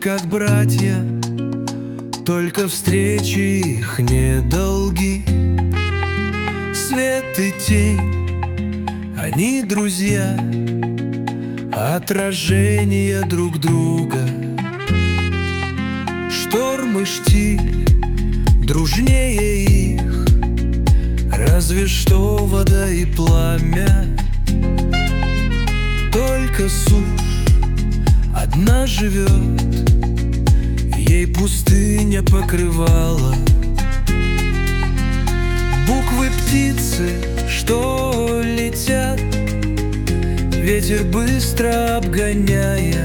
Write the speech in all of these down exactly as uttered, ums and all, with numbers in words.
как братья, только встречи их недолги. Свет и тень, они друзья, отражения друг друга. Шторм и штиль дружнее их, разве что вода и пламя. Только сушь одна живет, ей пустыня покрывала. Буквы птицы, что летят, ветер быстро обгоняя,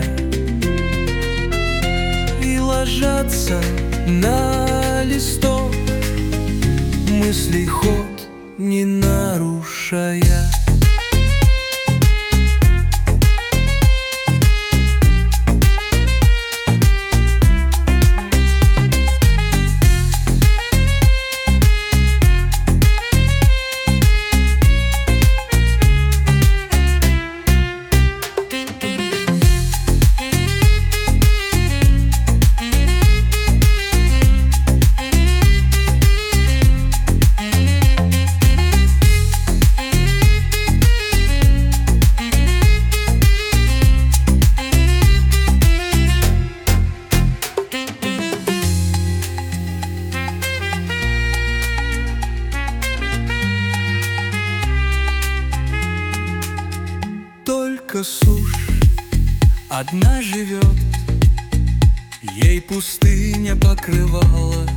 и ложатся на листок, мыслей ход не нарушая. Только сушь одна живет, ей пустыня покрывала.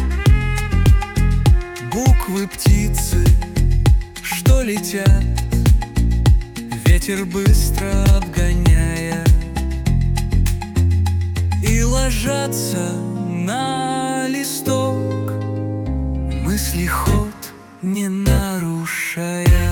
Буквы птицы, что летят, ветер быстро обгоняя, и ложатся на листок, мысли ход не нарушая.